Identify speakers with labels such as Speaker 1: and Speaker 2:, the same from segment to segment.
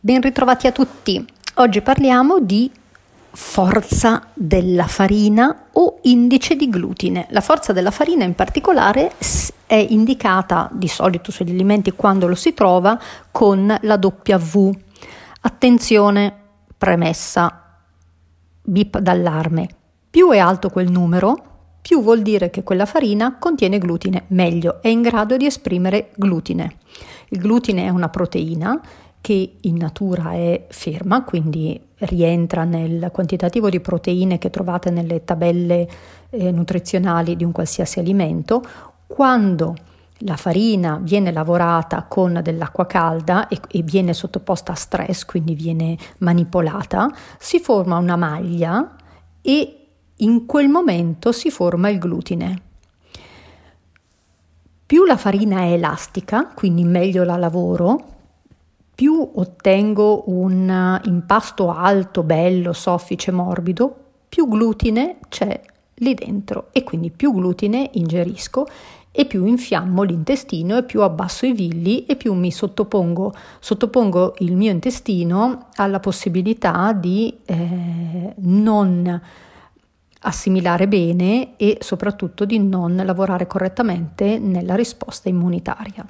Speaker 1: Ben ritrovati a tutti. Oggi parliamo di forza della farina o indice di glutine. La forza della farina in particolare è indicata di solito sugli alimenti quando lo si trova con la W. Attenzione, premessa, bip d'allarme. Più è alto quel numero, più vuol dire che quella farina contiene glutine, meglio, è in grado di esprimere glutine. Il glutine è una proteina che in natura è ferma, quindi rientra nel quantitativo di proteine che trovate nelle tabelle nutrizionali di un qualsiasi alimento. Quando la farina viene lavorata con dell'acqua calda e viene sottoposta a stress, quindi viene manipolata, si forma una maglia e in quel momento si forma il glutine. Più la farina è elastica, quindi meglio la lavoro, più ottengo un impasto alto, bello, soffice, morbido, più glutine c'è lì dentro e quindi più glutine ingerisco e più infiammo l'intestino e più abbasso i villi e più mi sottopongo il mio intestino alla possibilità di non assimilare bene e soprattutto di non lavorare correttamente nella risposta immunitaria.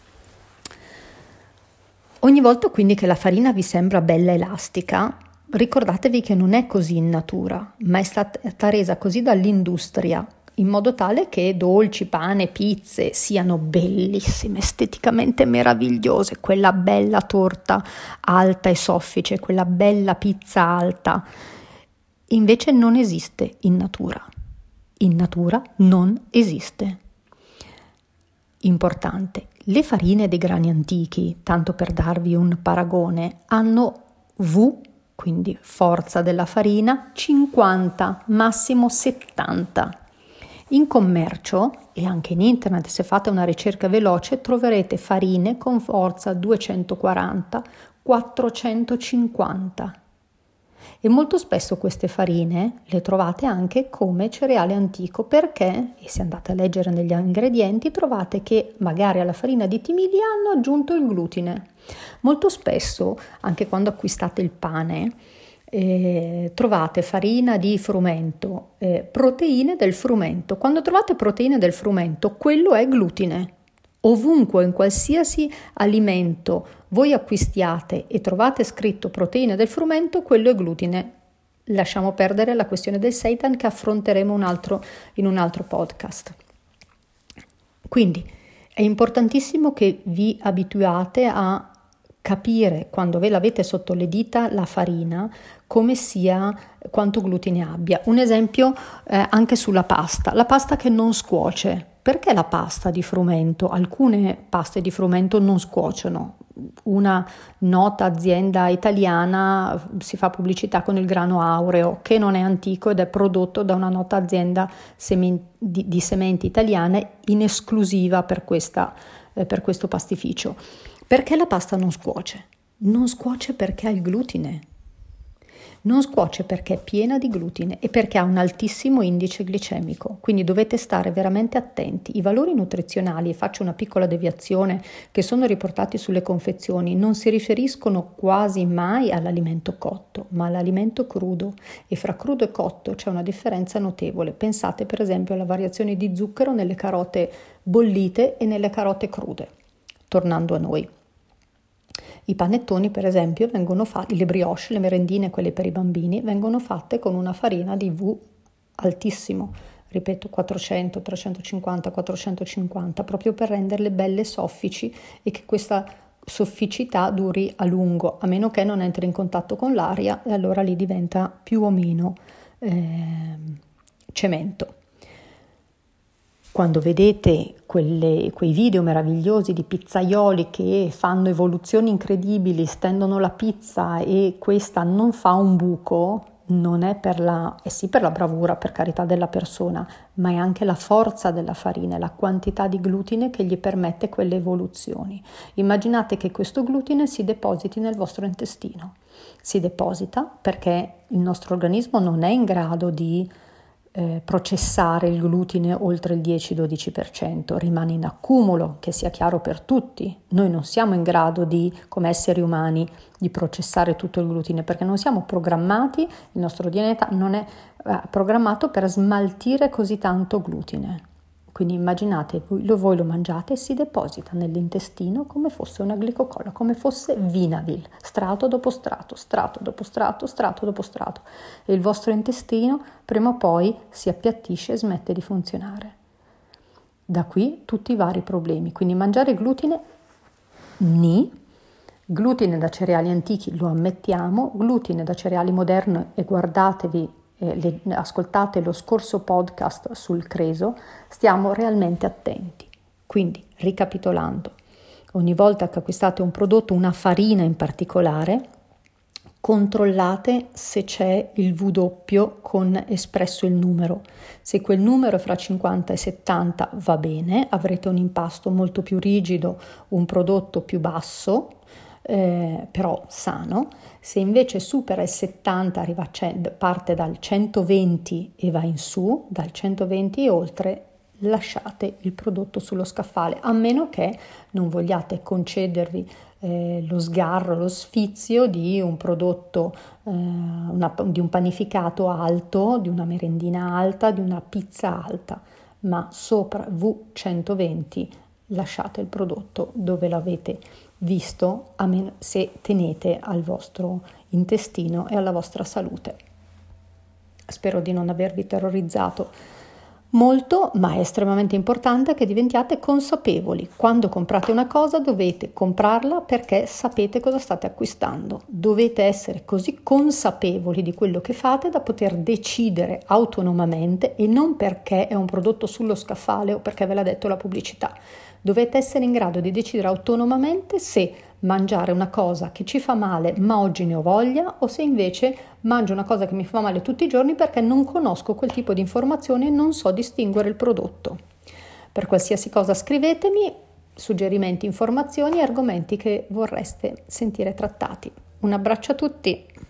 Speaker 1: Ogni volta quindi che la farina vi sembra bella elastica, ricordatevi che non è così in natura, ma è stata resa così dall'industria, in modo tale che dolci, pane, pizze siano bellissime, esteticamente meravigliose, quella bella torta alta e soffice, quella bella pizza alta. Invece non esiste in natura. In natura non esiste. Importante. Le farine dei grani antichi, tanto per darvi un paragone, hanno V, quindi forza della farina, 50, massimo 70. In commercio e anche in internet, se fate una ricerca veloce, troverete farine con forza 240, 450. E molto spesso queste farine le trovate anche come cereale antico perché, e se andate a leggere negli ingredienti, trovate che magari alla farina di timidi hanno aggiunto il glutine. Molto spesso, anche quando acquistate il pane, trovate farina di frumento, proteine del frumento. Quando trovate proteine del frumento, quello è glutine. Ovunque, in qualsiasi alimento voi acquistiate e trovate scritto proteine del frumento, quello è glutine. Lasciamo perdere la questione del seitan che affronteremo in un altro podcast. Quindi è importantissimo che vi abituate a capire quando ve l'avete sotto le dita la farina come sia, quanto glutine abbia. Un esempio anche sulla pasta, la pasta che non scuoce. Perché la pasta di frumento? Alcune paste di frumento non scuociono. Una nota azienda italiana si fa pubblicità con il grano aureo, che non è antico ed è prodotto da una nota azienda di sementi italiane in esclusiva per questo pastificio. Perché la pasta non scuoce? Non scuoce perché ha il glutine. Non scuoce perché è piena di glutine e perché ha un altissimo indice glicemico, quindi dovete stare veramente attenti. I valori nutrizionali, e faccio una piccola deviazione, che sono riportati sulle confezioni, non si riferiscono quasi mai all'alimento cotto, ma all'alimento crudo, e fra crudo e cotto c'è una differenza notevole. Pensate per esempio alla variazione di zucchero nelle carote bollite e nelle carote crude. Tornando a noi. I panettoni, per esempio, vengono fatti, le brioche, le merendine, quelle per i bambini, vengono fatte con una farina di V altissimo, ripeto 400, 350, 450, proprio per renderle belle soffici e che questa sofficità duri a lungo, a meno che non entri in contatto con l'aria e allora lì diventa più o meno cemento. Quando vedete quei video meravigliosi di pizzaioli che fanno evoluzioni incredibili, stendono la pizza e questa non fa un buco, non è per la bravura, per carità della persona, ma è anche la forza della farina, la quantità di glutine che gli permette quelle evoluzioni. Immaginate che questo glutine si depositi nel vostro intestino. Si deposita perché il nostro organismo non è in grado di processare il glutine oltre il 10-12%, rimane in accumulo, che sia chiaro per tutti. Noi non siamo in grado di, come esseri umani, di processare tutto il glutine perché non siamo programmati, il nostro DNA non è programmato per smaltire così tanto glutine. Quindi immaginate, voi lo mangiate e si deposita nell'intestino come fosse una glicocolla, come fosse Vinavil, strato dopo strato, strato dopo strato, strato dopo strato. E il vostro intestino prima o poi si appiattisce e smette di funzionare. Da qui tutti i vari problemi. Quindi mangiare glutine, glutine da cereali antichi lo ammettiamo, glutine da cereali moderni e guardatevi ascoltate lo scorso podcast sul Creso, stiamo realmente attenti. Quindi, ricapitolando, ogni volta che acquistate un prodotto, una farina in particolare, controllate se c'è il W con espresso il numero. Se quel numero è fra 50 e 70 va bene, avrete un impasto molto più rigido, un prodotto più basso, però sano. Se invece supera il 70, parte dal 120 e va in su, dal 120 e oltre, lasciate il prodotto sullo scaffale, a meno che non vogliate concedervi lo sgarro, lo sfizio di un prodotto, di un panificato alto, di una merendina alta, di una pizza alta, ma sopra V120 lasciate il prodotto dove l'avete visto, se tenete al vostro intestino e alla vostra salute. Spero di non avervi terrorizzato molto, ma è estremamente importante che diventiate consapevoli. Quando comprate una cosa dovete comprarla perché sapete cosa state acquistando. Dovete essere così consapevoli di quello che fate da poter decidere autonomamente e non perché è un prodotto sullo scaffale o perché ve l'ha detto la pubblicità. Dovete essere in grado di decidere autonomamente se mangiare una cosa che ci fa male ma oggi ne ho voglia o se invece mangio una cosa che mi fa male tutti i giorni perché non conosco quel tipo di informazioni e non so distinguere il prodotto. Per qualsiasi cosa scrivetemi suggerimenti, informazioni e argomenti che vorreste sentire trattati. Un abbraccio a tutti!